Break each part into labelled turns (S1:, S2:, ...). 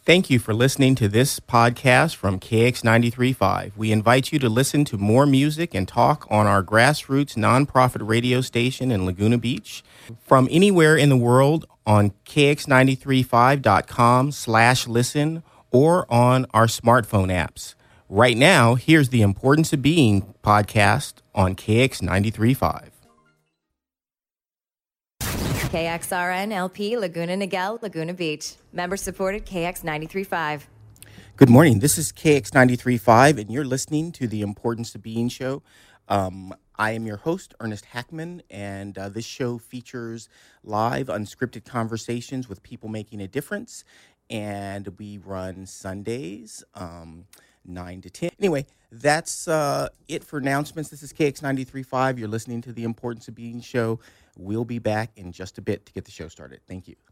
S1: Thank you for listening to this podcast from KX93.5. We invite you to listen to more music and talk on our grassroots nonprofit radio station in Laguna Beach from anywhere in the world on kx935.com/listen or on our smartphone apps. Right now, here's the Importance of Being podcast on KX93.5.
S2: KXRN LP Laguna Niguel, Laguna Beach. Member supported KX 93.5.
S1: Good morning. This is KX 93.5, and you're listening to the Importance of Being show. I am your host, Ernest Hackman, and this show features live, unscripted conversations with people making a difference. And we run Sundays, 9 to 10. Anyway, that's it for announcements. This is KX 93.5. You're listening to the Importance of Being show. We'll be back in just a bit to get the show started. Thank you.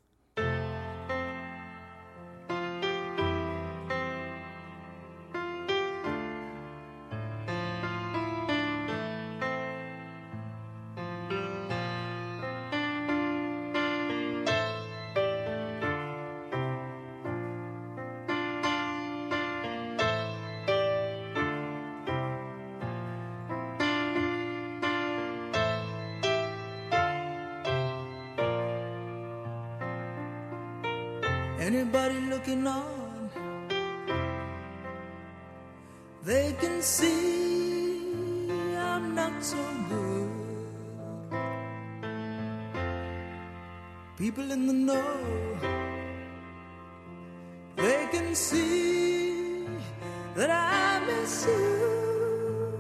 S3: Anybody looking on, they can see I'm not so good. People in the know, they can see that I miss you.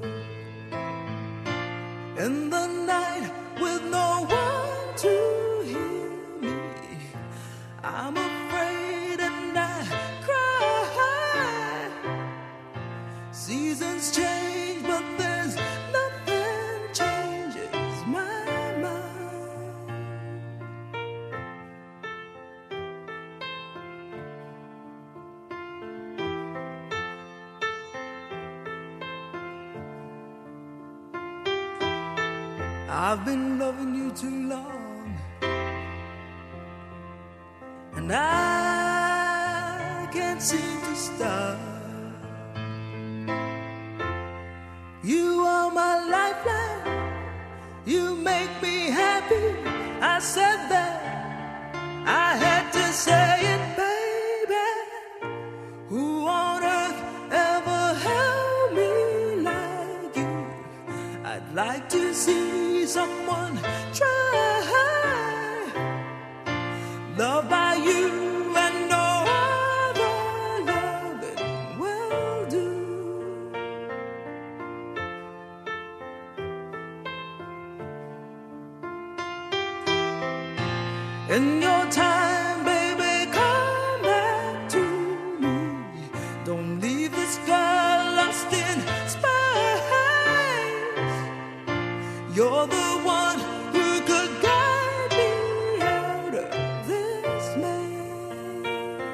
S3: In the night with no one to hear me, I'm afraid and I cry. Seasons change, but there's nothing changes my mind. I've been loving you too long, and I can't seem to stop. You are my lifeline, you make me happy. I said that, I had to say it, baby. Who on earth ever held me like you? I'd like to see someone try. Loved by you and no other loving will do. In your time, baby, come back to me. Don't leave this girl lost in space. You're the one who could guide me out of this maze.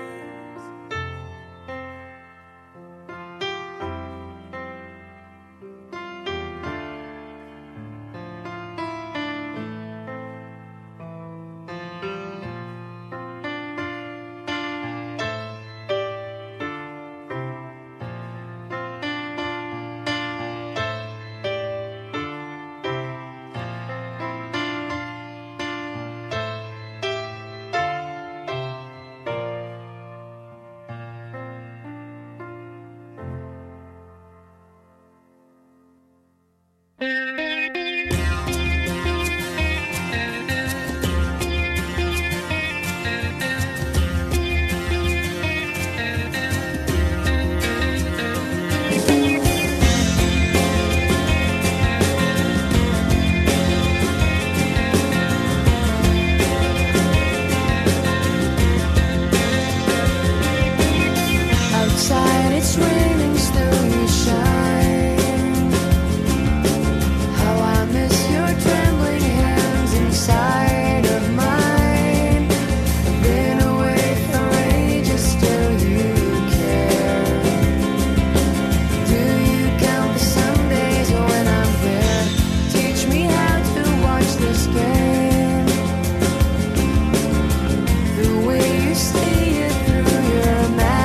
S4: Outside it's raining, still you shine. How I miss your trembling hands inside of mine. I've been away for ages, still you care. Do you count the Sundays when I'm there? Teach me how to watch this game. The way you see it through your mask.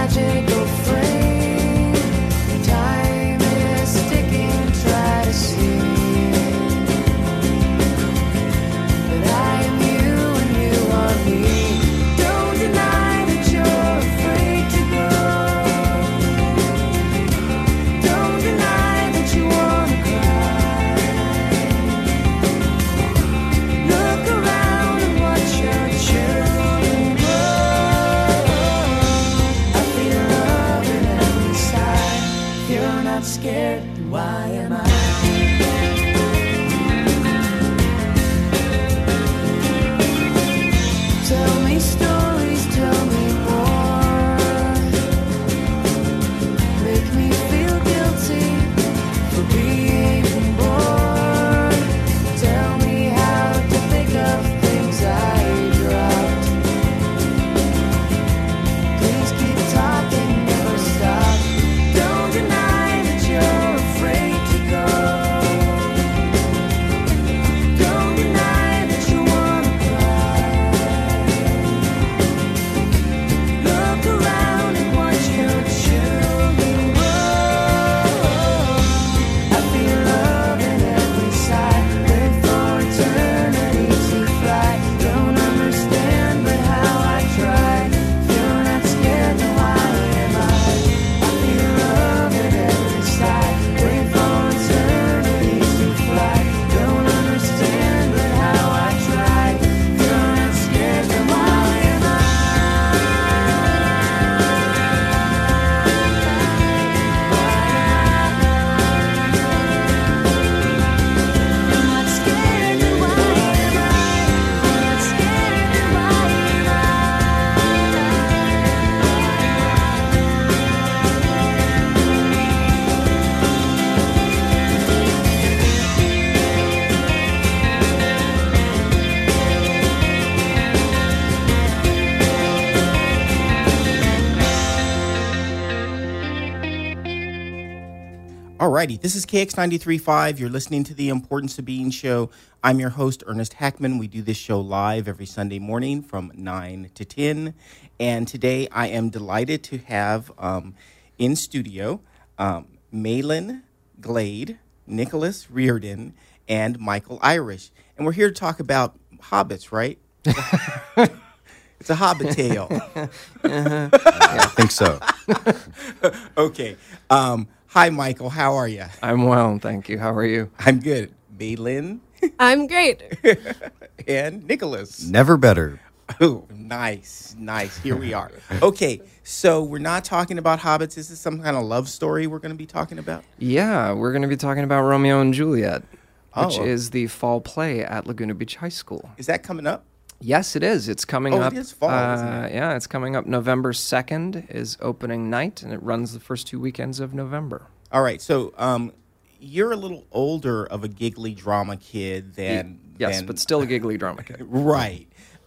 S3: scared? Why am I?
S4: Tell me stories, tell me more. Make me feel guilty for being bored. Tell me how to pick up things I dropped. Please keep talking, never stop. Don't deny that you're afraid to go. Don't deny that you wanna cry. Look around and watch your children grow. I feel love in every side. Wait for eternity to fly. Don't understand, but how I try. Feel not scared, then why am I? I feel love in every side. Wait for eternity to fly. Don't understand, but how I try. Feel not scared, then why am I? I'm not scared, then why am I? I'm not scared, then why am I?
S1: Alrighty, this is KX93.5. You're listening to the Importance of Being show. I'm your host, Ernest Hackman. We do this show live every Sunday morning from 9 to 10. And today I am delighted to have in studio Malin Glade, Nicholas Reardon, and Michael Irish. And we're here to talk about hobbits, right? It's a hobbit tale.
S5: Yeah, I think so.
S1: Okay. Hi, Michael. How are you?
S6: I'm well, thank you. How are you?
S1: I'm good. Malin
S7: I'm great.
S1: and Nicholas.
S5: Never better.
S1: Oh, nice. Here we are. Okay, so we're not talking about hobbits. Is this some kind of love story we're going to be talking about?
S6: Yeah, we're going to be talking about Romeo and Juliet, which
S1: Oh.
S6: is the fall play at Laguna Beach High School.
S1: Is that coming up?
S6: Yes, it is. It's coming
S1: Oh,
S6: up.
S1: it is fall, isn't it?
S6: Yeah, it's coming up. November 2nd is opening night, and it runs the first 2 weekends of November.
S1: All right, so you're a little older of a giggly drama kid than...
S6: Yes,
S1: than-
S6: but still a giggly drama kid.
S1: Right.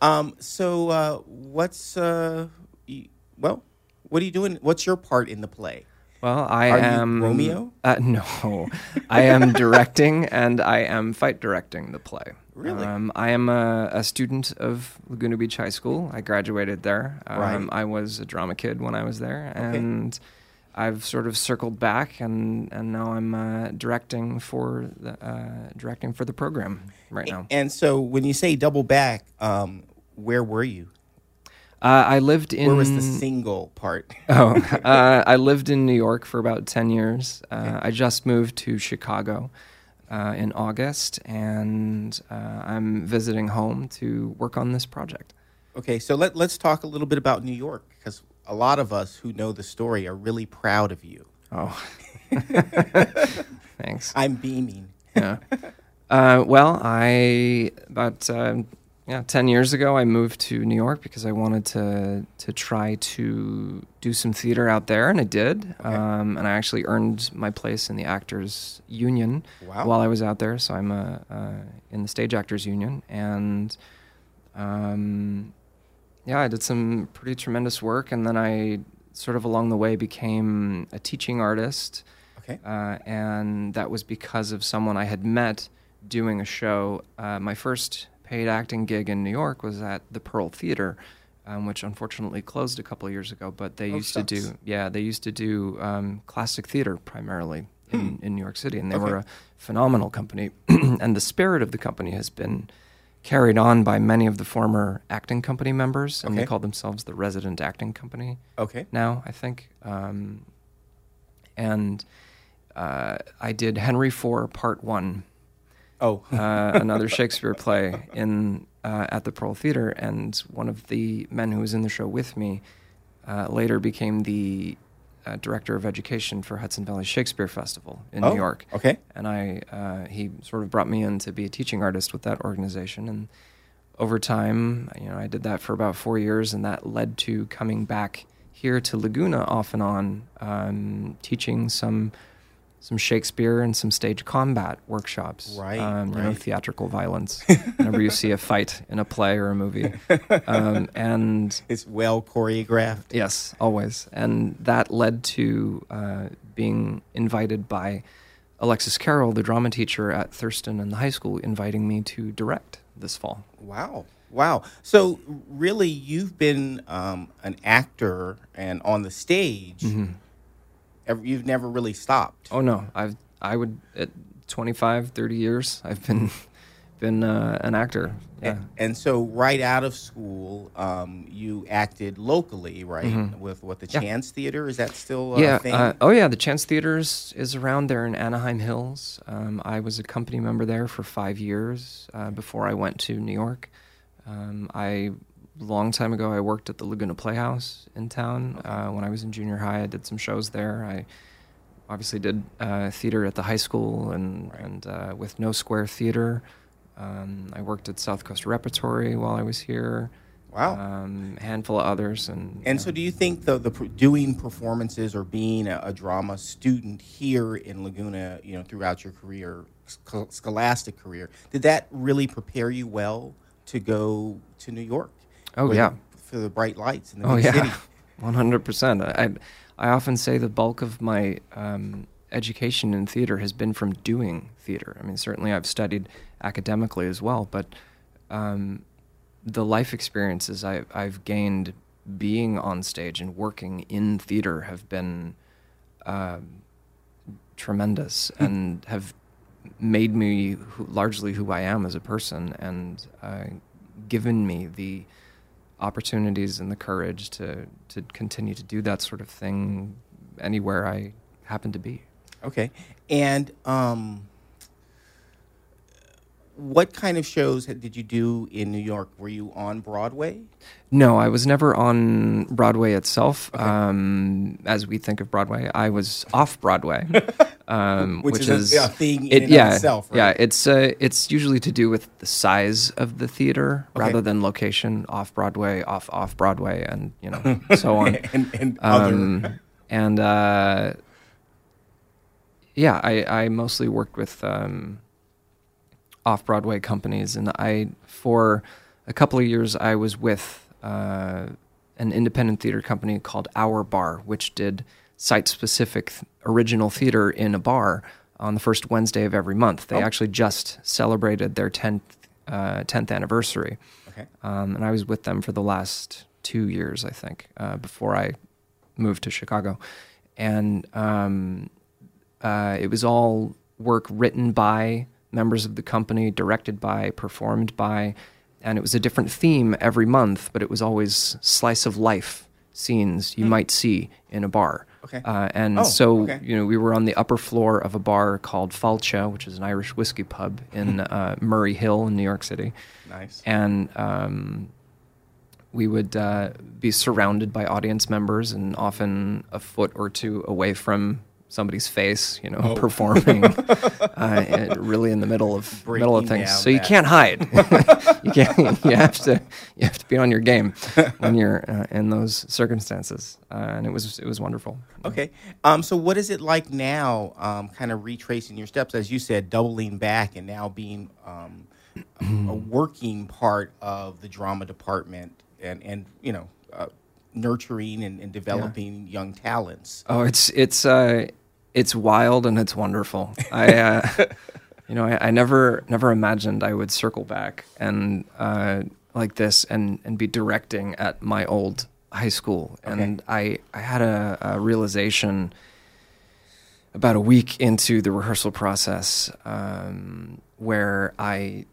S1: So what's... well, what are you doing? What's your part in the play?
S6: Well, I
S1: Are you
S6: am
S1: Romeo?
S6: No, I am directing and I am fight directing the play.
S1: Really?
S6: I am a student of Laguna Beach High School. I graduated there.
S1: Right.
S6: I was a drama kid when I was there,
S1: Okay.
S6: and I've sort of circled back, and now I'm directing for the program right now.
S1: And so when you say double back, where were you?
S6: I lived in.
S1: Where was the single part?
S6: I lived in New York for about 10 years. I just moved to Chicago in August, and I'm visiting home to work on this project.
S1: Okay, so let's talk a little bit about New York, because a lot of us who know the story are really proud of you.
S6: Oh, thanks.
S1: I'm beaming.
S6: Yeah. Well, about 10 years ago, I moved to New York because I wanted to try to do some theater out there, and I did.
S1: Okay.
S6: And I actually earned my place in the Actors Union
S1: Wow.
S6: while I was out there. So I'm in the Stage Actors Union, and I did some pretty tremendous work, and then I sort of along the way became a teaching artist.
S1: Okay.
S6: And that was because of someone I had met doing a show. My first paid acting gig in New York was at the Pearl Theater, which unfortunately closed a couple of years ago. But they used to do classic theater primarily in New York City, and they were a phenomenal company. And the spirit of the company has been carried on by many of the former acting company members, and they
S1: Okay.
S6: call themselves the Resident Acting Company
S1: Okay.
S6: now, I think. And I did Henry IV Part 1,
S1: Oh.
S6: another Shakespeare play at the Pearl Theater, and one of the men who was in the show with me later became the director of education for Hudson Valley Shakespeare Festival in
S1: Oh,
S6: New York.
S1: okay.
S6: And he sort of brought me in to be a teaching artist with that organization. And over time, I did that for about 4 years, and that led to coming back here to Laguna off and on, teaching some Shakespeare and some stage combat workshops.
S1: Right,
S6: right. Theatrical violence. Whenever you see a fight in a play or a movie. And
S1: It's well choreographed.
S6: yes, always. And that led to being invited by Alexis Carroll, the drama teacher at Thurston and the high school, inviting me to direct this fall.
S1: Wow. So really, you've been an actor and on the stage. You've never really stopped.
S6: Oh no, I would at 25, 30 years I've been an actor. Yeah.
S1: And so right out of school, you acted locally, right? With what, the
S6: Yeah.
S1: Chance Theater? Is that still a
S6: Yeah.
S1: thing?
S6: The Chance Theater is around there in Anaheim Hills. I was a company member there for 5 years before I went to New York. Long time ago, I worked at the Laguna Playhouse in town. When I was in junior high, I did some shows there. I obviously did theater at the high school and with No Square Theater. I worked at South Coast Repertory while I was here.
S1: Wow.
S6: A handful of others.
S1: And so do you think doing performances or being a drama student here in Laguna, throughout your career, scholastic career, did that really prepare you well to go to New York?
S6: Oh, yeah.
S1: For the bright lights in the big city.
S6: 100%. I often say the bulk of my education in theater has been from doing theater. I mean, certainly I've studied academically as well, but the life experiences I've gained being on stage and working in theater have been tremendous and have made me largely who I am as a person, and given me the opportunities and the courage to continue to do that sort of thing anywhere I happen to be.
S1: Okay. And what kind of shows did you do in New York? Were you on Broadway?
S6: No, I was never on Broadway itself. As we think of Broadway, I was off Broadway,
S1: Which is a thing in and of itself, right?
S6: Yeah, it's usually to do with the size of the theater rather than location. Off Broadway, off Broadway, and so on.
S1: and other.
S6: I mostly worked with off-Broadway companies, and for a couple of years I was with an independent theater company called Our Bar, which did site-specific original theater in a bar on the first Wednesday of every month. They actually just celebrated their 10th anniversary.
S1: Okay.
S6: And I was with them for the last 2 years, I think, before I moved to Chicago. And it was all work written by members of the company, directed by, performed by, and it was a different theme every month, but it was always slice of life scenes you might see in a bar.
S1: Okay.
S6: We were on the upper floor of a bar called Falcha, which is an Irish whiskey pub in Murray Hill in New York City.
S1: Nice.
S6: And we would be surrounded by audience members and often a foot or two away from somebody's face, performing really in the middle of things. So you can't hide. You have to be on your game when you're in those circumstances. And it was wonderful.
S1: Okay. So what is it like now, kind of retracing your steps, as you said, doubling back and now being a working part of the drama department and nurturing and developing young talents?
S6: Oh, it's wild and it's wonderful. I never imagined I would circle back and like this and be directing at my old high school.
S1: Okay.
S6: And I had a realization about a week into the rehearsal process where I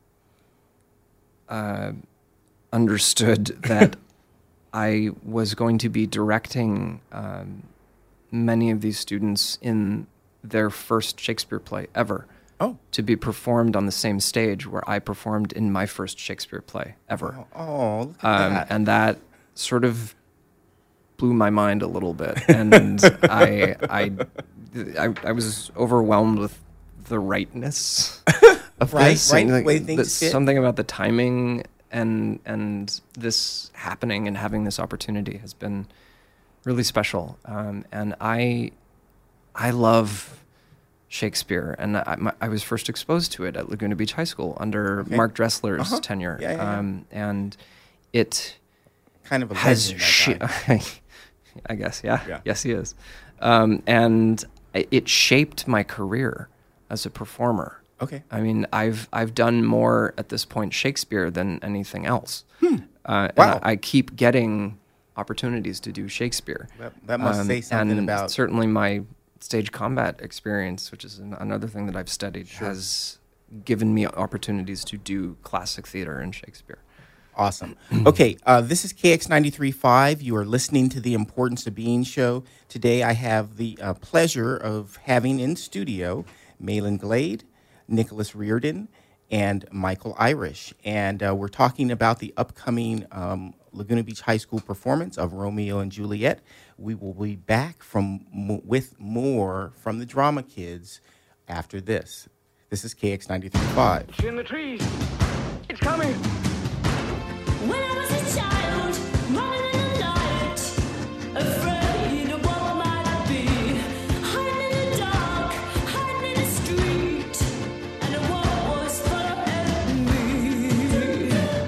S6: understood that I was going to be directing many of these students in their first Shakespeare play ever.
S1: Oh.
S6: To be performed on the same stage where I performed in my first Shakespeare play ever.
S1: Oh, look at that.
S6: And that sort of blew my mind a little bit, and I was overwhelmed with the rightness of this.
S1: Right,
S6: and
S1: way things fit.
S6: something about the timing and this happening and having this opportunity has been really special. And I love Shakespeare, and I was first exposed to it at Laguna Beach High School under Mark Dressler's tenure. And it
S1: Kind of a
S6: has
S1: legend, that guy.
S6: I guess, yeah.
S1: Yeah.
S6: Yes, he is. And it shaped my career as a performer.
S1: Okay.
S6: I mean, I've done more at this point Shakespeare than anything else. And
S1: Wow.
S6: I keep getting opportunities to do Shakespeare.
S1: That must say something
S6: and
S1: about...
S6: certainly my stage combat experience, which is another thing that I've studied, has given me opportunities to do classic theater and Shakespeare.
S1: Awesome. Okay, this is KX 93.5. You are listening to the Importance of Being show. Today I have the pleasure of having in studio Malin Glade, Nicholas Reardon, and Michael Irish. And we're talking about the upcoming Laguna Beach High School performance of Romeo and Juliet. We will be back with more from the Drama Kids after this. This is KX 93.5.
S7: It's in the trees. It's coming.
S8: When I was a child, running in the night, afraid of what might be, hiding in the dark, hiding in the street, and the world was following me.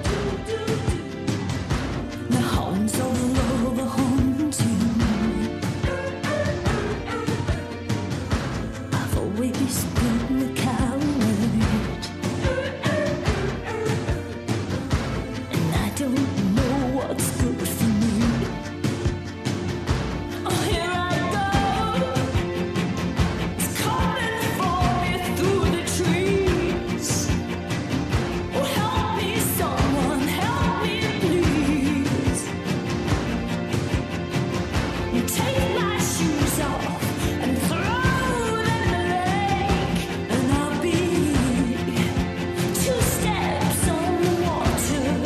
S8: The hounds all over haunting. I've always been the coward. I don't know what's good for me. Oh, here I go. It's coming for me through the trees. Oh, help me, someone, help me, please. Take my shoes off and throw them in the lake, and I'll be 2 steps on the water.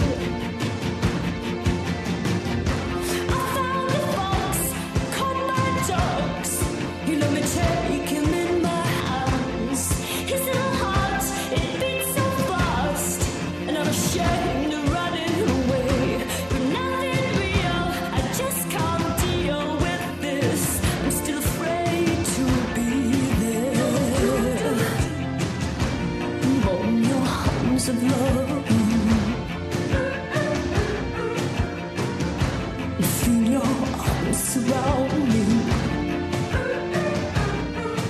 S8: I found a fox, caught my dogs. He let me take him in my hands. His little heart, it beats so fast, and I'm ashamed of running away. But nothing real, I just can't deal with this. I'm still afraid to be there. Warm your arms of love. Feel your arms surround me.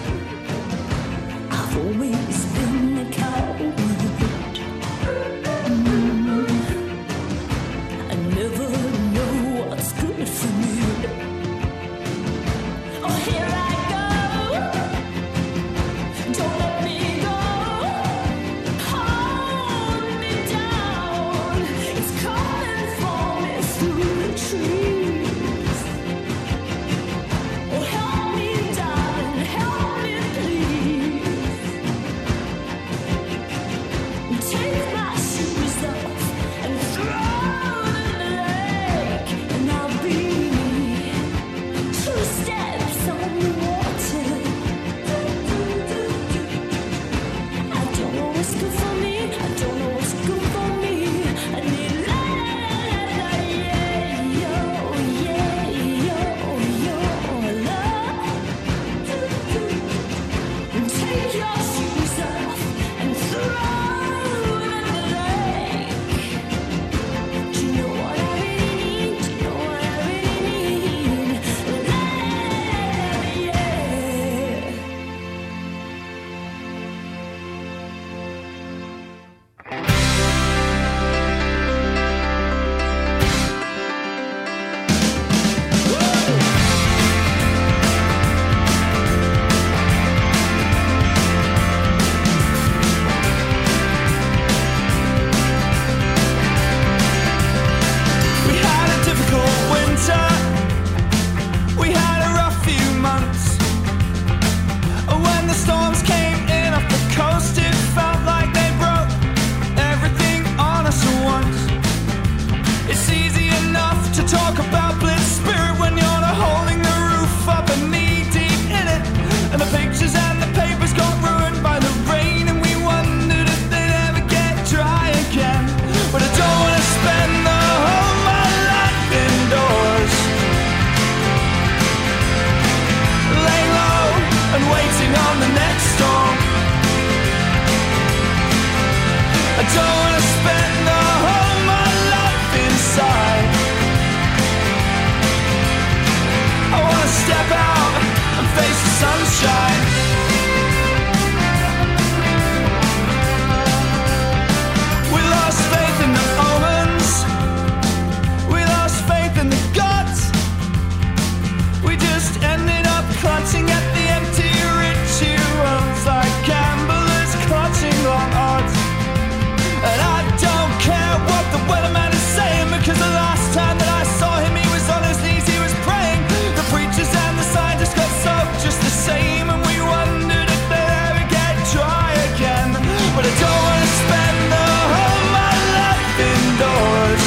S3: just ended up clutching at the empty rituals like gamblers clutching on odds. And I don't care what the weatherman is saying, because the last time that I saw him, he was on his knees, he was praying. The preachers and the scientists got soaked just the same, and we wondered if they'd ever get dry again. But I don't want to spend the whole of my life indoors,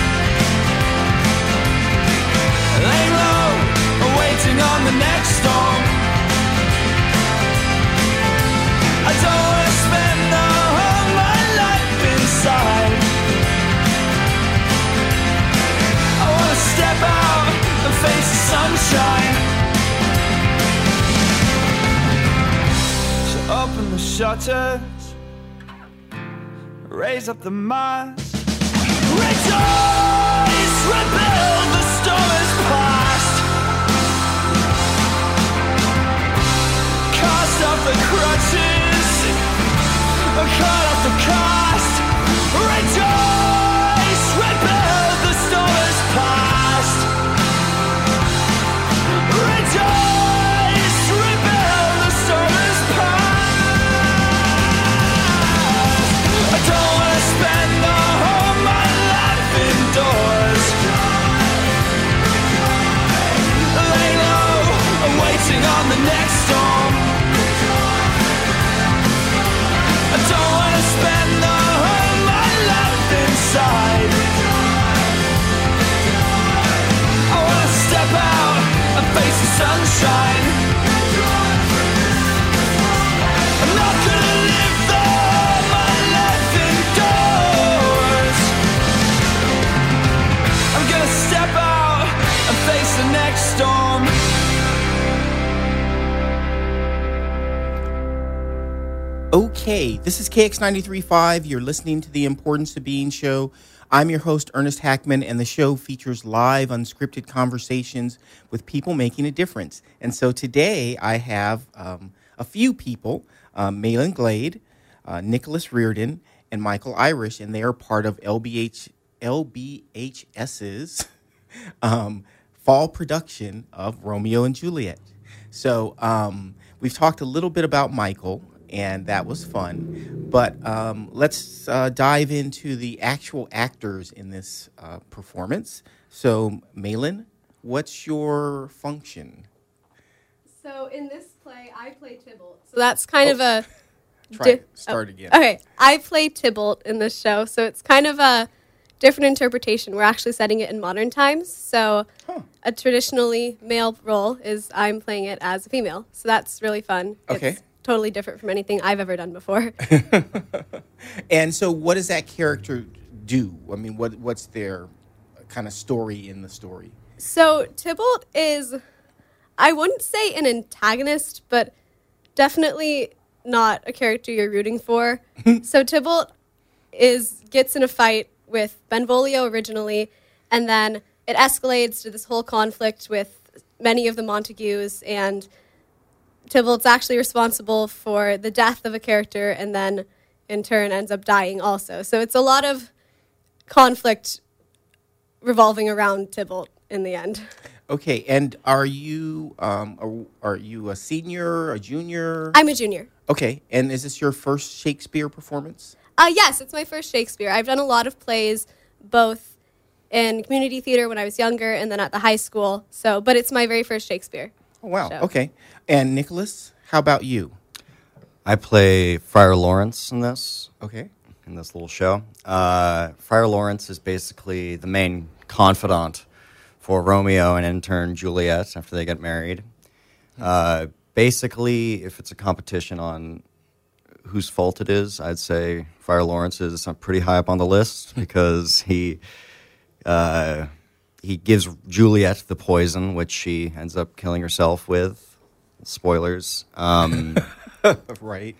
S3: laying low, waiting on the next storm. I don't want to spend the whole of my life inside. I want to step out and face the sunshine. So open the shutters, raise up the mast, rejoice, rebuild, the storm is past. Cast off the crutches, cut off the cast. Rejoice, rebuild, the storm is past. Rejoice, rebuild, the storm is past. I don't want to spend the whole of my life indoors, lay low, waiting on the next storm. I don't want to spend the whole of my life inside. I want to step out and face the sunshine. I'm not gonna live the whole of my life indoors. I'm gonna step out and face the next storm.
S1: Okay, this is KX93.5. You're listening to the Importance of Being show. I'm your host, Ernest Hackman, and the show features live, unscripted conversations with people making a difference. And so today I have a few people, Malin Glade, Nicholas Reardon, and Michael Irish, and they are part of LBHS's fall production of Romeo and Juliet. So we've talked a little bit about Michael, and that was fun. But let's dive into the actual actors in this performance. So, Malin, what's your function?
S9: So, in this play, I play Tybalt. So that's kind of a...
S1: Start again.
S9: Okay, I play Tybalt in this show, so it's kind of a different interpretation. We're actually setting it in modern times. So, a traditionally male role is I'm playing it as a female. So that's really fun.
S1: Okay.
S9: It's totally different from anything I've ever done before.
S1: And so what does that character do? I mean, what's their kind of story in the story?
S9: So Tybalt is, I wouldn't say an antagonist, but definitely not a character you're rooting for. So Tybalt gets in a fight with Benvolio originally, and then it escalates to this whole conflict with many of the Montagues, and Tybalt's actually responsible for the death of a character and then, in turn, ends up dying also. So it's a lot of conflict revolving around Tybalt in the end.
S1: Okay, and are you a senior, a junior?
S9: I'm a junior.
S1: Okay, and is this your first Shakespeare performance?
S9: Yes, it's my first Shakespeare. I've done a lot of plays, both in community theater when I was younger and then at the high school. But it's my very first Shakespeare.
S1: Oh, wow.
S9: show.
S1: Okay. And Nicholas, how about you?
S5: I play Friar Lawrence in this
S1: Okay.
S5: little show. Friar Lawrence is basically the main confidant for Romeo and in turn Juliet after they get married. Basically, if it's a competition on whose fault it is, I'd say Friar Lawrence is pretty high up on the list because he gives Juliet the poison, which she ends up killing herself with. Spoilers.
S1: Right.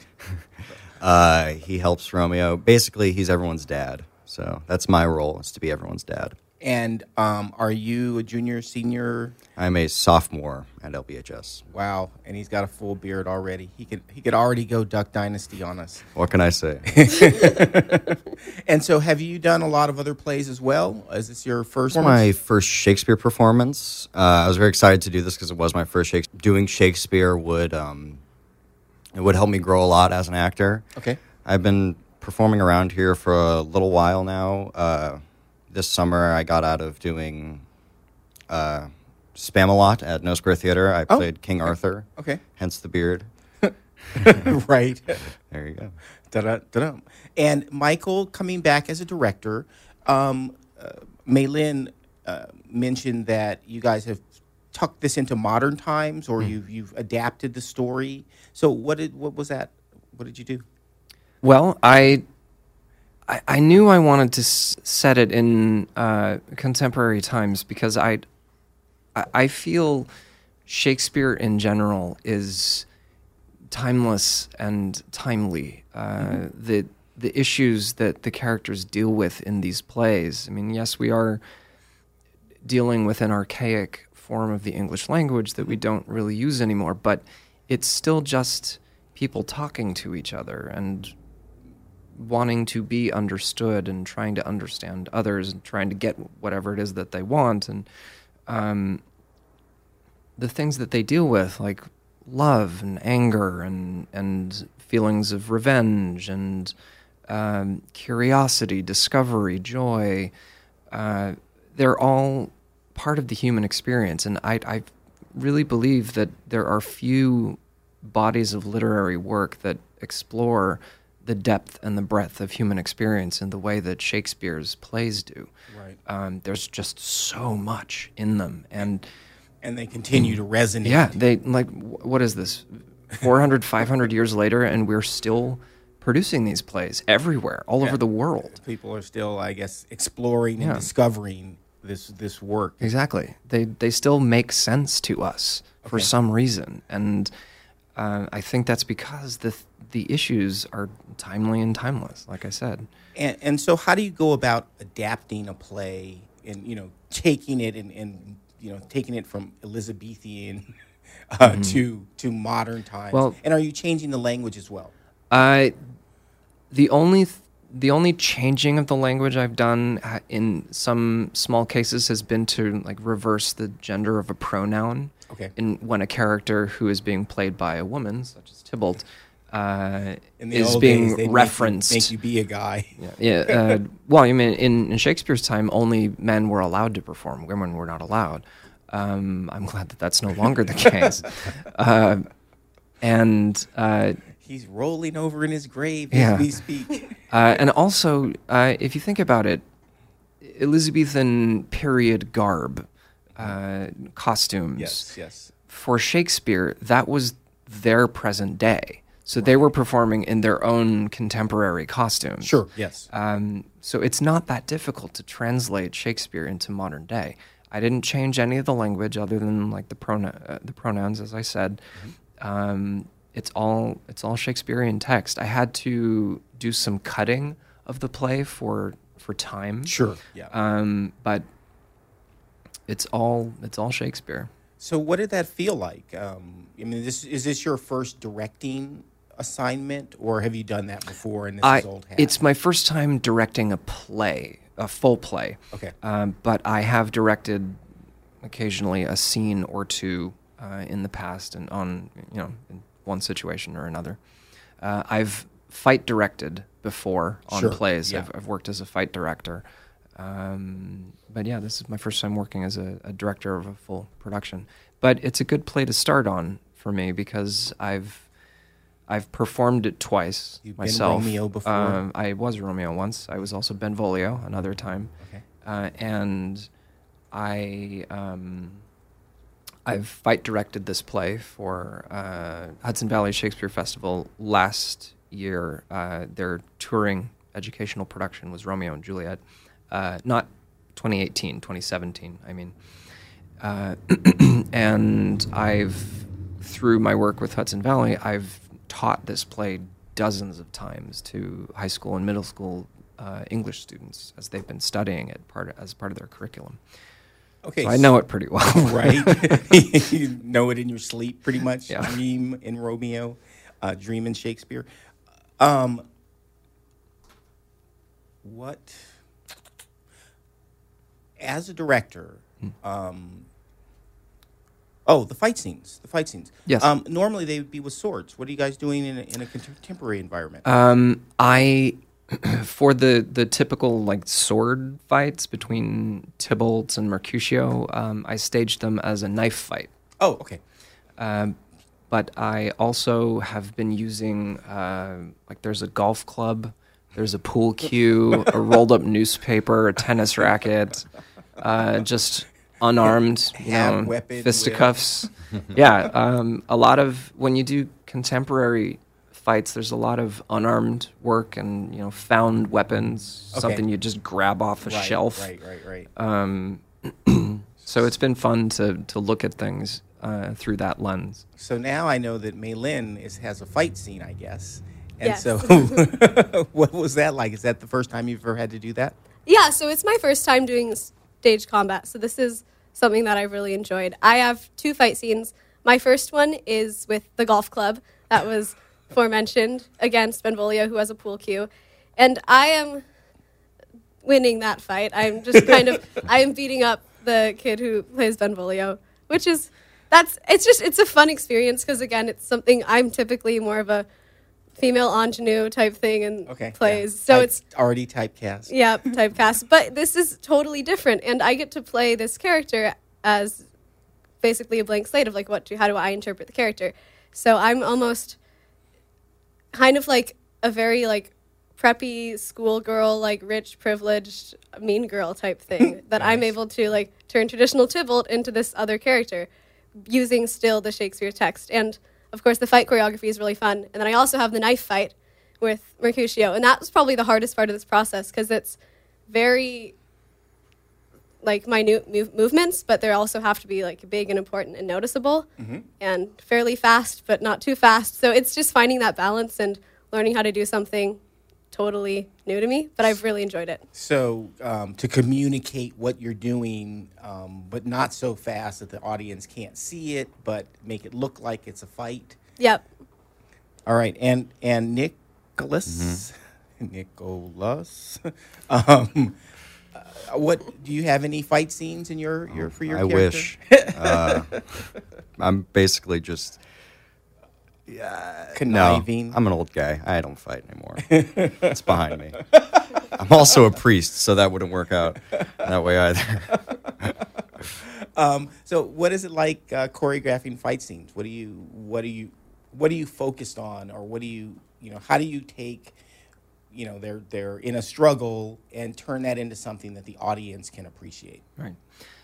S5: He helps Romeo. Basically, he's everyone's dad. So that's my role, is to be everyone's dad.
S1: And are you a junior, senior?
S5: I'm a sophomore at LBHS.
S1: Wow, and he's got a full beard already. He could already go Duck Dynasty on us.
S5: What can I say?
S1: And so, have you done a lot of other plays as well? Is this your first one?
S5: My first Shakespeare performance. I was very excited to do this because it was my first Shakespeare. Doing Shakespeare would help me grow a lot as an actor.
S1: Okay.
S5: I've been performing around here for a little while now. This summer, I got out of doing Spamalot at No Square Theater. I played King Arthur.
S1: Okay.
S5: Hence the beard.
S1: Right.
S5: There you go.
S1: Da-da, da-da. And Michael, coming back as a director, Maylin mentioned that you guys have tucked this into modern times, or you've adapted the story. So what was that? What did you do?
S6: Well, I knew I wanted to set it in contemporary times because I feel Shakespeare in general is timeless and timely. The issues that the characters deal with in these plays. I mean, yes, we are dealing with an archaic form of the English language that we don't really use anymore, but it's still just people talking to each other and wanting to be understood and trying to understand others and trying to get whatever it is that they want. And the things that they deal with, like love and anger and feelings of revenge and curiosity, discovery, joy, they're all part of the human experience. And I really believe that there are few bodies of literary work that explore the depth and the breadth of human experience in the way that Shakespeare's plays do.
S1: Right.
S6: There's just so much in them. And
S1: they continue to resonate.
S6: Yeah, they what is this, 400, 500 years later, and we're still producing these plays everywhere, all over the world.
S1: People are still, I guess, exploring and discovering this work.
S6: Exactly. They still make sense to us for some reason. And I think that's because the issues are timely and timeless, like I said.
S1: And so how do you go about adapting a play and, taking it and taking it from Elizabethan to modern times?
S6: Well,
S1: and are you changing the language as well?
S6: The only changing of the language I've done in some small cases has been to reverse the gender of a pronoun.
S1: Okay.
S6: When a character who is being played by a woman, such as Tybalt,
S1: in the
S6: is
S1: old
S6: being
S1: days, they'd
S6: referenced.
S1: Make you be a guy.
S6: Yeah. Well, in Shakespeare's time, only men were allowed to perform; women were not allowed. I'm glad that that's no longer the case.
S1: He's rolling over in his grave as we speak.
S6: And also, if you think about it, Elizabethan period garb, costumes.
S1: Yes.
S6: For Shakespeare, that was their present day. So they were performing in their own contemporary costumes.
S1: Sure, yes.
S6: So it's not that difficult to translate Shakespeare into modern day. I didn't change any of the language other than the pronouns, as I said. It's all Shakespearean text. I had to do some cutting of the play for time.
S1: Sure. Yeah.
S6: But it's all Shakespeare.
S1: So what did that feel like? Is this your first directing assignment, or have you done that before? And this is old hat?
S6: It's my first time directing a play, a full play.
S1: Okay.
S6: But I have directed occasionally a scene or two in the past, and on in one situation or another. I've fight directed before on plays.
S1: Yeah.
S6: I've worked as a fight director. But yeah, this is my first time working as a director of a full production. But it's a good play to start on for me because I've performed it twice myself.
S1: Been Romeo before?
S6: I was Romeo once. I was also Benvolio another time.
S1: Okay.
S6: And I've fight directed this play for Hudson Valley Shakespeare Festival last year. Their touring educational production was Romeo and Juliet. Not 2018, 2017, I mean. And through my work with Hudson Valley, I've taught this play dozens of times to high school and middle school English students as they've been studying it as part of their curriculum.
S1: Okay,
S6: So I know it pretty well.
S1: right? You know it in your sleep, pretty much.
S6: Yeah.
S1: Dream in Romeo, dream in Shakespeare. What, as a director, the fight scenes.
S6: Yes.
S1: Normally they would be with swords. What are you guys doing in a contemporary environment?
S6: I, for the typical like sword fights between Tybalt and Mercutio, I staged them as a knife fight.
S1: Oh, okay.
S6: But I also have been using like there's a golf club, there's a pool cue, a rolled up newspaper, a tennis racket, just unarmed,
S1: Hand weapon
S6: fisticuffs. Yeah, a lot of when you do contemporary fights, there's a lot of unarmed work and found weapons,
S1: Okay.
S6: something you just grab off a shelf.
S1: Right.
S6: So it's been fun to look at things through that lens.
S1: So now I know that Maylin has a fight scene, I guess. And
S9: Yes.
S1: so, what was that like? Is that the first time you've ever had to do that?
S9: Yeah, so it's my first time doing stage combat, so this is something that I've really enjoyed. I have 2 fight scenes. My first one is with the golf club that was aforementioned against Benvolio, who has a pool cue, and I am winning that fight. I'm just I am beating up the kid who plays Benvolio, which is it's a fun experience because again, it's something I'm typically more of a female ingenue type thing and plays.
S1: yeah.
S9: So it's
S1: already typecast.
S9: yeah, typecast. But this is totally different, and I get to play this character as basically a blank slate of like how do I interpret the character. So I'm almost kind of like a very like preppy schoolgirl, like rich, privileged, mean girl type thing that I'm able to like turn traditional Tybalt into this other character using still the Shakespeare text. And of course, the fight choreography is really fun. And then I also have the knife fight with Mercutio. And that was probably the hardest part of this process because it's very like minute movements, but they also have to be like big and important and noticeable and fairly fast, but not too fast. So it's just finding that balance and learning how to do something totally new to me, but I've really enjoyed it.
S1: So to communicate what you're doing, but not so fast that the audience can't see it, but make it look like it's a fight.
S9: Yep.
S1: All right, and Nicholas, what do you have any fight scenes in your for your
S5: I
S1: character?
S5: wish. I'm basically just
S1: Conniving.
S5: No, I'm an old guy. I don't fight anymore. It's behind me. I'm also a priest, so that wouldn't work out that way either.
S1: So what is it like choreographing fight scenes? What are you focused on, or what do you how do you take they're in a struggle and turn that into something that the audience can appreciate?
S6: Right.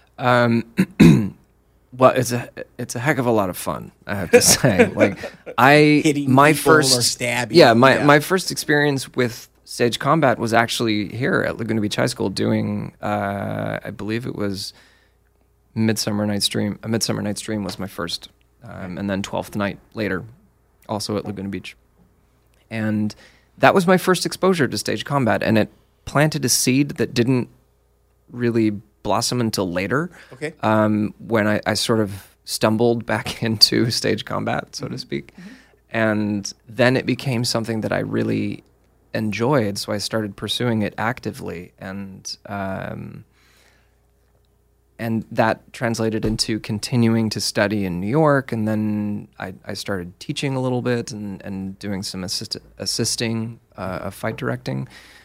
S6: Well, it's a heck of a lot of fun, I have to say. Like
S1: Hitting
S6: my
S1: people
S6: first
S1: or stabbing.
S6: Yeah, my first experience with stage combat was actually here at Laguna Beach High School doing I believe it was Midsummer Night's Dream. A Midsummer Night's Dream was my first, and then 12th Night later, also at Laguna Beach. And that was my first exposure to stage combat, and it planted a seed that didn't really blossom until later.
S1: Okay.
S6: When I sort of stumbled back into stage combat, so to speak. And then it became something that I really enjoyed, so I started pursuing it actively. And that translated into continuing to study in New York, and then I started teaching a little bit and doing some assisting of fight directing.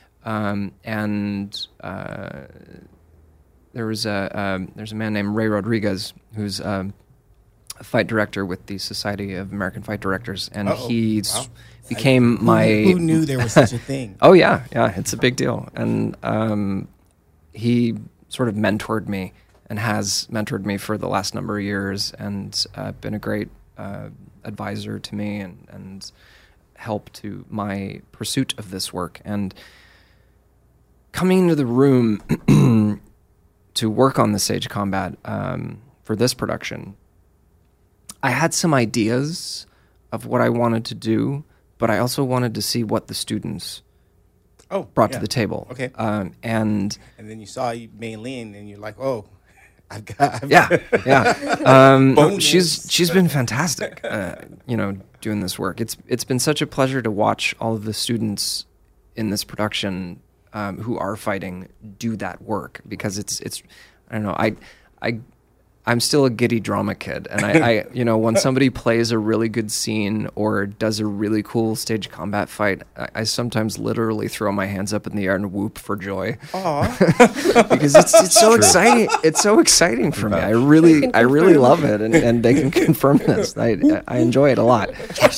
S6: There's a man named Ray Rodriguez who's a fight director with the Society of American Fight Directors, and he became my...
S1: Who knew there was such a thing?
S6: Oh, yeah, it's a big deal. And he sort of mentored me and has mentored me for the last number of years and been a great advisor to me and help to my pursuit of this work. And coming into the room to work on the stage combat for this production, I had some ideas of what I wanted to do, but I also wanted to see what the students brought
S1: yeah.
S6: to the table.
S1: Okay.
S6: And
S1: And then you saw Mei Lin, and you're like, oh, I've
S6: yeah.
S1: Bonus.
S6: She's been fantastic. Doing this work. It's been such a pleasure to watch all of the students in this production who are fighting do that work, because it's I don't know, I'm still a giddy drama kid, and I when somebody plays a really good scene or does a really cool stage combat fight, I sometimes literally throw my hands up in the air and whoop for joy.
S1: Aww.
S6: Because it's so exciting. It's so exciting for me. I really love it, and they can confirm this. I enjoy it a lot.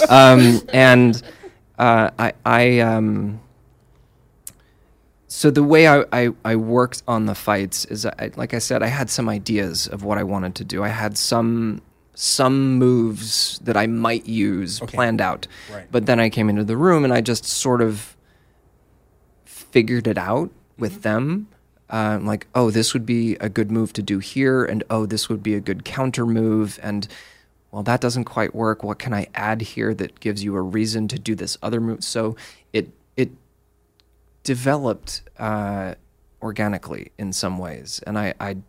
S6: So the way I worked on the fights is, like I said, I had some ideas of what I wanted to do. I had some moves that I might use planned out.
S1: Right.
S6: But then I came into the room and I just sort of figured it out with them. Like, oh, this would be a good move to do here, and oh, this would be a good counter move, and well, that doesn't quite work. What can I add here that gives you a reason to do this other move? So it developed organically in some ways, and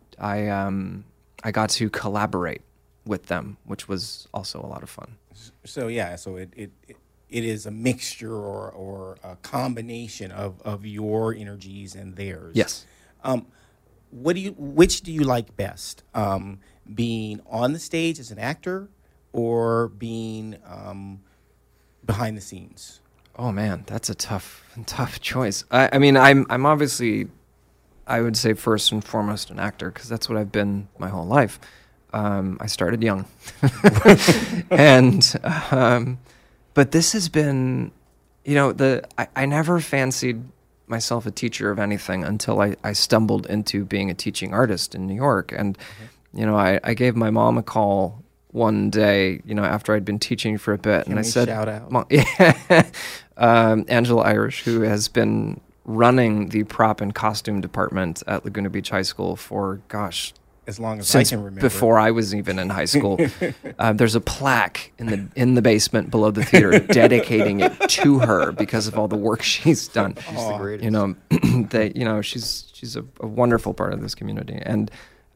S6: I got to collaborate with them, which was also a lot of fun.
S1: So it is a mixture or a combination of your energies and theirs.
S6: Yes.
S1: Which do you like best? Being on the stage as an actor, or being behind the scenes?
S6: Oh man, that's a tough choice. I mean, I'm obviously, I would say first and foremost an actor, because that's what I've been my whole life. I started young, but this has been, I never fancied myself a teacher of anything until I stumbled into being a teaching artist in New York, and I gave my mom a call one day, after I'd been teaching for a bit, and I said,
S1: shout out?
S6: Mom, Angela Irish, who has been running the prop and costume department at Laguna Beach High School for,
S1: as long as
S6: since
S1: I can remember.
S6: before I was even in high school. There's a plaque in the basement below the theater dedicating it to her because of all the work she's done.
S5: She's the greatest.
S6: She's a wonderful part of this community. And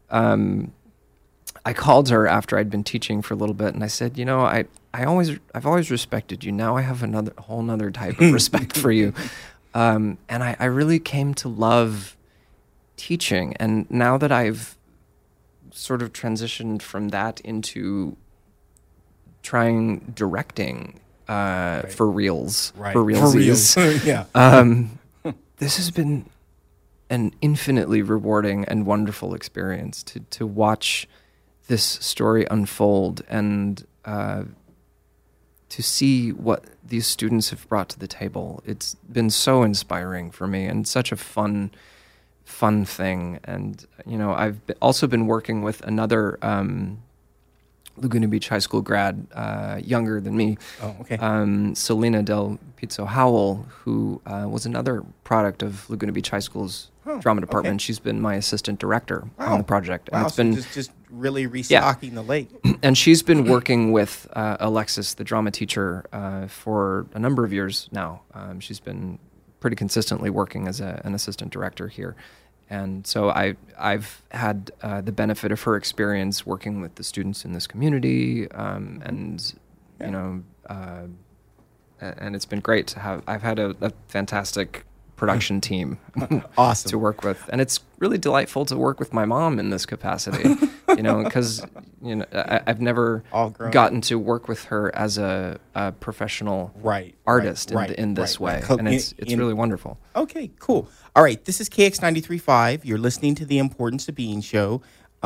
S6: I called her after I'd been teaching for a little bit, and I said, I've always respected you. Now I have a whole nother type of respect for you. And I really came to love teaching. And now that I've sort of transitioned from that into trying directing for reels,
S1: Right.
S6: for realsies.
S1: Yeah.
S6: This has been an infinitely rewarding and wonderful experience to watch this story unfold, and to see what these students have brought to the table. It's been so inspiring for me, and such a fun thing. And I've also been working with another Laguna Beach High School grad, younger than me.
S1: Oh, okay.
S6: Selena Del Pizzo Howell, who was another product of Laguna Beach High School's drama department.
S1: okay.
S6: She's been my assistant director on the project, and
S1: Wow,
S6: it's
S1: so
S6: been
S1: just really restocking the lake.
S6: and she's been working with Alexis, the drama teacher, for a number of years now. She's been pretty consistently working as an assistant director here. And so I've had the benefit of her experience working with the students in this community, and it's been great to have. I've had a fantastic production team
S1: Awesome.
S6: to work with, and it's really delightful to work with my mom in this capacity. Because I've never
S1: All grown
S6: gotten to work with her as a professional artist in this way, and it's really wonderful.
S1: Okay, cool. All right, this is KX93.5. You're listening to The Importance of Being show.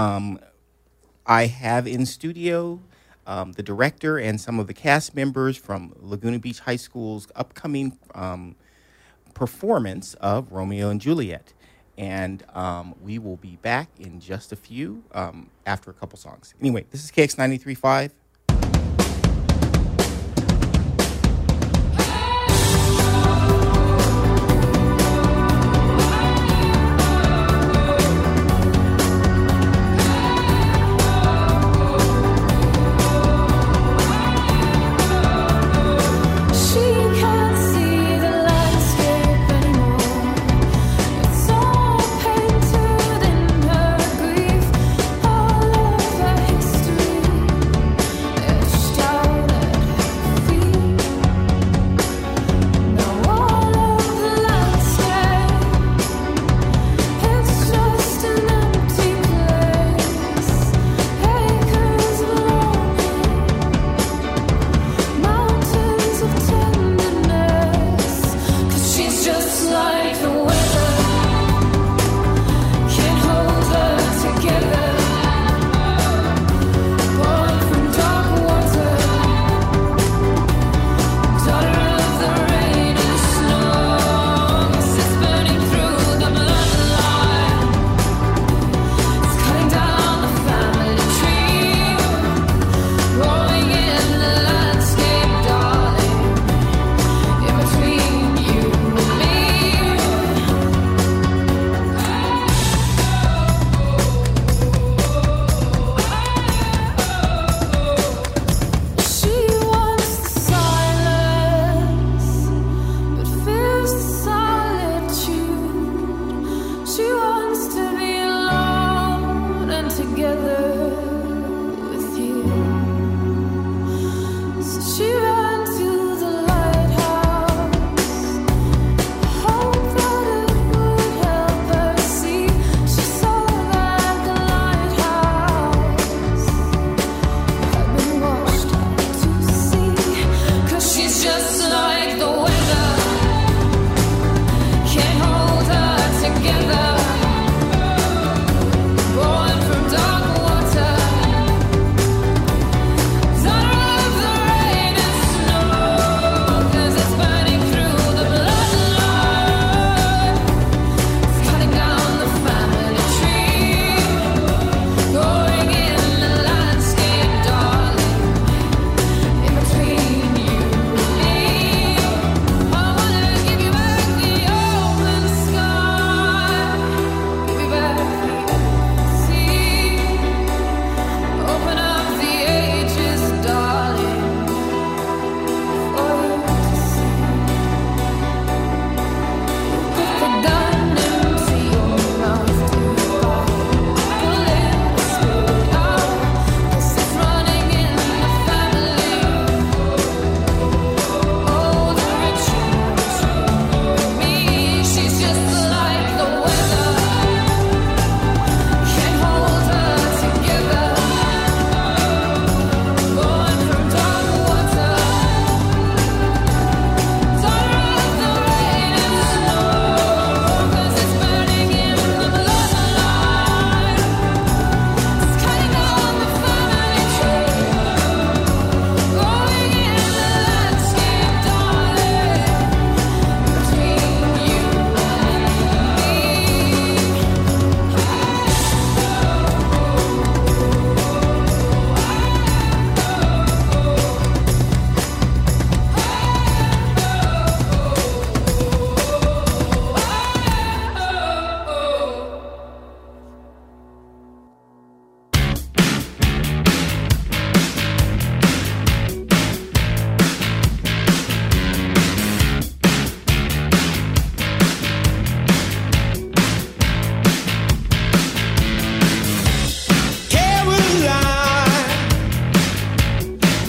S1: I have in studio the director and some of the cast members from Laguna Beach High School's upcoming performance of Romeo and Juliet. And we will be back in just a few after a couple songs. Anyway, this is KX93.5.
S8: She can't see the landscape anymore.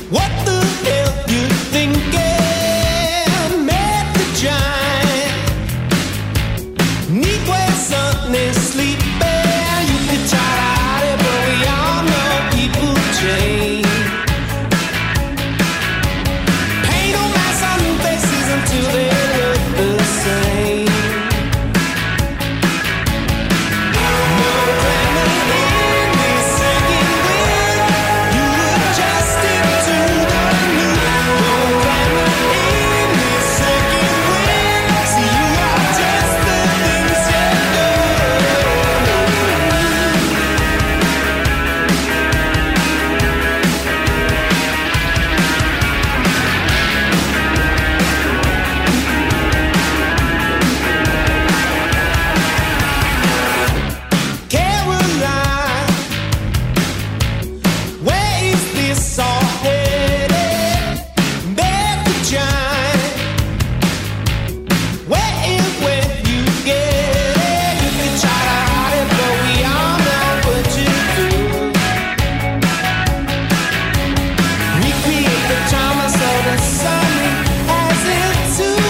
S3: What the hell you thinking? Met the giant. Need where sun is sleeping. You could try to hide it, but we all know people change. Paint on masks on new faces until they look the same. No glamour in this second wind. You adjusted to the new. No glamour in this second wind. See, you are just the things you do. Caroline, where is this all headed? Met the giant. Where and when you get it, you can try to hide it, but we all know what you do. Recreate the drama so the sun has it too.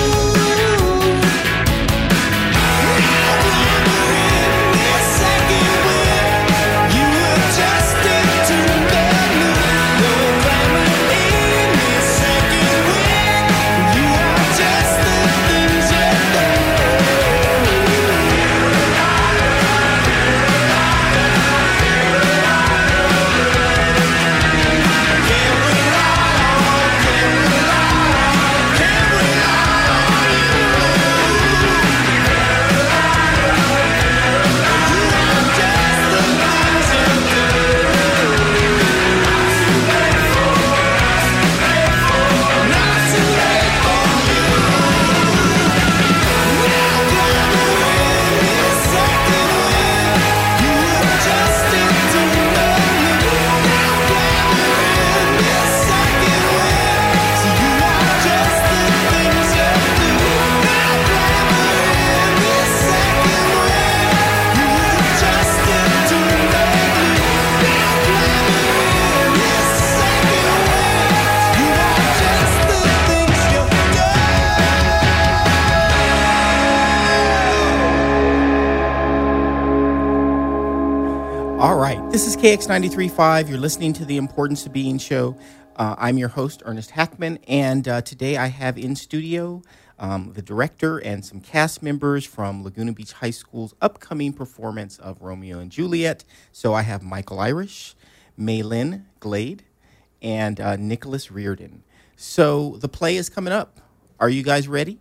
S1: All right, this is KX 93.5. You're listening to the Importance of Being show. I'm your host, Ernest Hackman, and today I have in studio the director and some cast members from Laguna Beach High School's upcoming performance of Romeo and Juliet. So I have Michael Irish, Maylin Glade, and Nicholas Reardon. So the play is coming up. Are you guys ready?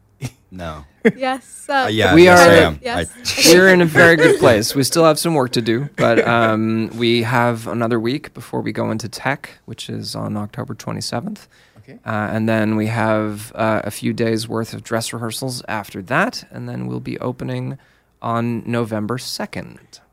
S5: No.
S9: Yes.
S5: Yeah,
S6: We
S5: yes,
S6: are-
S5: I am.
S9: Yes.
S6: We're in a very good place. We still have some work to do, but we have another week before we go into Tech, which is on October 27th.
S1: Okay.
S6: And then we have a few days worth of dress rehearsals after that, and then we'll be opening on November 2nd.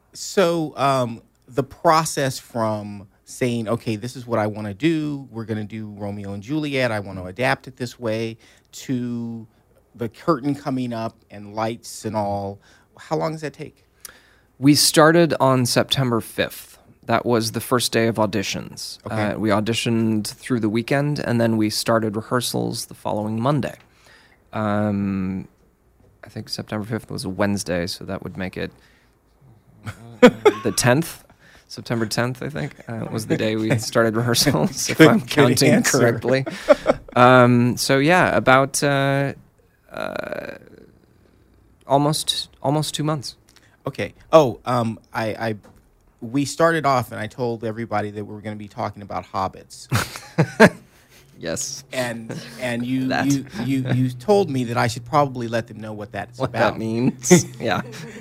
S1: So the process from saying, okay, this is what I want to do, we're going to do Romeo and Juliet, I want to adapt it this way, to the curtain coming up and lights and all, how long does that take?
S6: We started on September 5th. That was the first day of auditions.
S1: Okay.
S6: We auditioned through the weekend, and then we started rehearsals the following Monday. I think September 5th was a Wednesday, so that would make it the 10th. September 10th, I think, was the day we started rehearsals, if I'm
S1: Good
S6: counting
S1: answer.
S6: correctly. So yeah, about almost 2 months.
S1: Okay. Oh, we started off and I told everybody that we were going to be talking about hobbits.
S6: Yes.
S1: And you
S6: That.
S1: you told me that I should probably let them know what that's
S6: What
S1: about.
S6: that means. Yeah.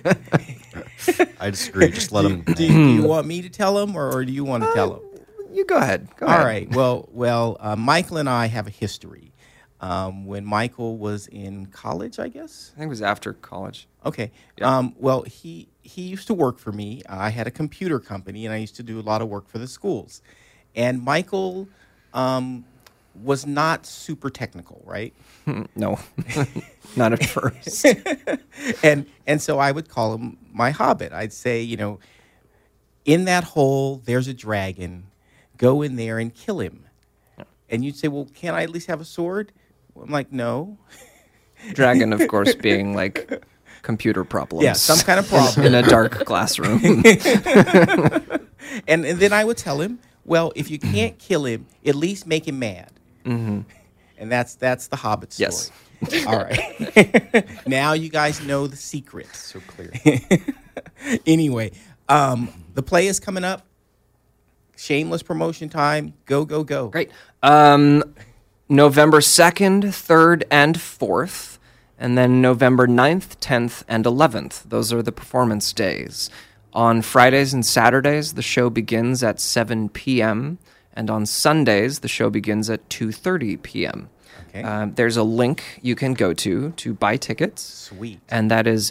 S5: I disagree. Just let them.
S1: Do you want me to tell them, or do you want to tell them?
S6: You go ahead. Go
S1: All
S6: ahead.
S1: right. Well, Michael and I have a history. When Michael was in college, I guess.
S6: I think it was after college.
S1: Okay.
S6: Yeah.
S1: Well, he used to work for me. I had a computer company, and I used to do a lot of work for the schools. And Michael was not super technical, right?
S6: No, not at first.
S1: And so I would call him my hobbit. I'd say, in that hole, there's a dragon. go in there and kill him. And you'd say, well, can't I at least have a sword? Well, I'm like, no.
S6: Dragon, of course, being like computer problems.
S1: Yeah, some kind of problem.
S6: In a dark classroom.
S1: And then I would tell him, well, if you can't kill him, at least make him mad.
S6: Mm-hmm.
S1: And that's the Hobbit story.
S6: Yes.
S1: All right. Now you guys know the secret.
S5: So clear.
S1: Anyway, the play is coming up. Shameless promotion time. Go, go, go.
S6: Great. November 2nd, 3rd, and 4th. And then November 9th, 10th, and 11th. Those are the performance days. On Fridays and Saturdays, the show begins at 7 p.m. And on Sundays, the show begins at 2:30 p.m.
S1: Okay.
S6: There's a link you can go to buy tickets.
S1: Sweet.
S6: And that is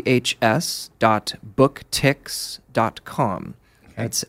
S6: lbhs.booktix.com. That's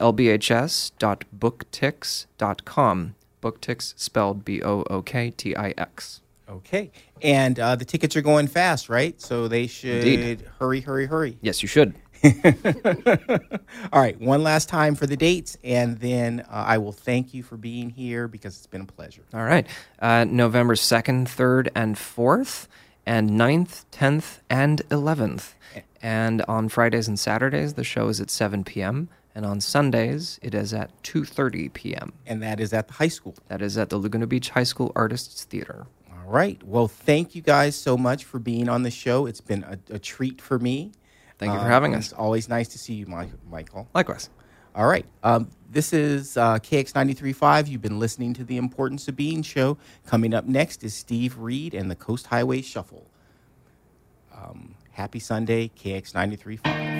S6: lbhs.booktix.com. Booktix spelled Booktix.
S1: Okay. And the tickets are going fast, right? So they should
S6: Indeed.
S1: hurry.
S6: Yes, you should.
S1: All right. One last time for the dates, and then I will thank you for being here because it's been a pleasure.
S6: All right. November 2nd, 3rd, and 4th, and 9th, 10th, and 11th. And on Fridays and Saturdays, the show is at 7 p.m., and on Sundays, it is at 2:30 p.m.
S1: And that is at the high school.
S6: That is at the Laguna Beach High School Artists Theater.
S1: All right. Well, thank you guys so much for being on the show. It's been a treat for me.
S6: Thank you for having us.
S1: It's always nice to see you, Michael.
S6: Likewise.
S1: All right. This is KX93.5. You've been listening to The Importance of Being show. Coming up next is Steve Reed and the Coast Highway Shuffle. Happy Sunday, KX93.5.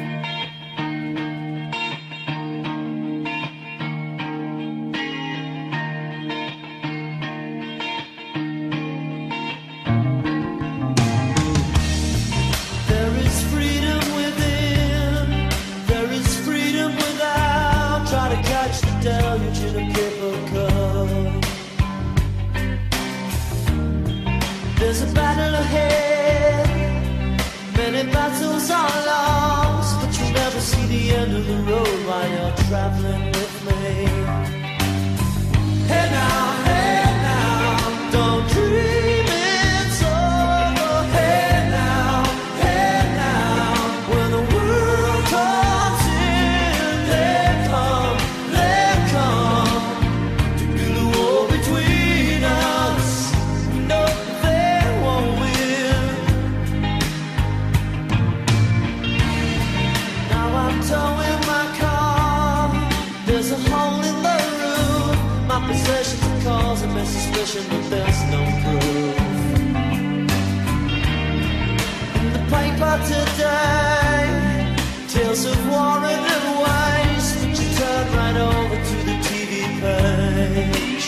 S3: There is freedom within. There is freedom without. Try to catch the deluge in a paper cup. There's a battle ahead. Many battles are lost, but you'll never see the end of the road while you're traveling with me. Hey now, don't dream it's over. Hey now, when the world comes in, they come to build a wall between us. No, they won't win. Now I'm towing my car. There's a hole in the roof. My possessions are causing me suspicion, but there's no proof. In the paper today, tales of war and waste. But you turn right over to the TV page.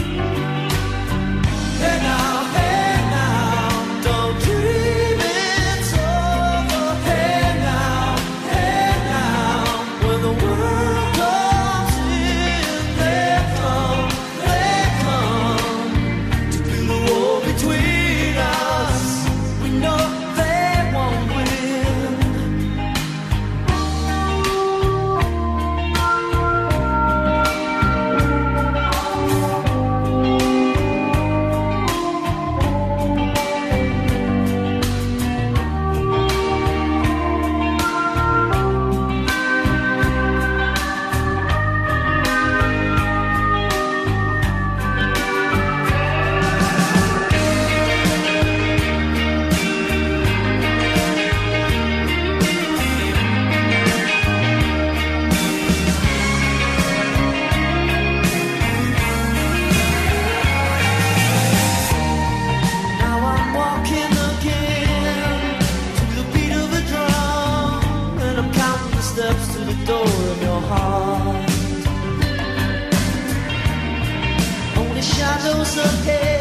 S3: Hey now, don't dream it's over. Hey now, when the world comes in, they come to build a wall between us. We know they won't win. Now I'm walking again to the beat of a drum, and I'm counting the steps to the door of your heart. Only shadows ahead.